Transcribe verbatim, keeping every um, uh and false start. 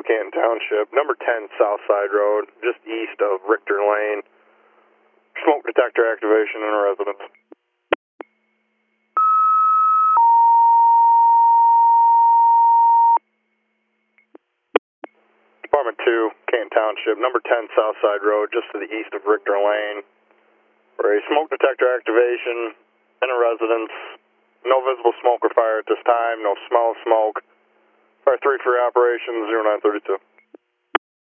two, Canton Township, number ten Southside Road, just east of Richter Lane. Smoke detector activation in a residence. Department two, Canton Township, number ten Southside Road, just to the east of Richter Lane. For a smoke detector activation in a residence. No visible smoke or fire at this time, no smell of smoke. Fire three for your operation, zero nine thirty-two.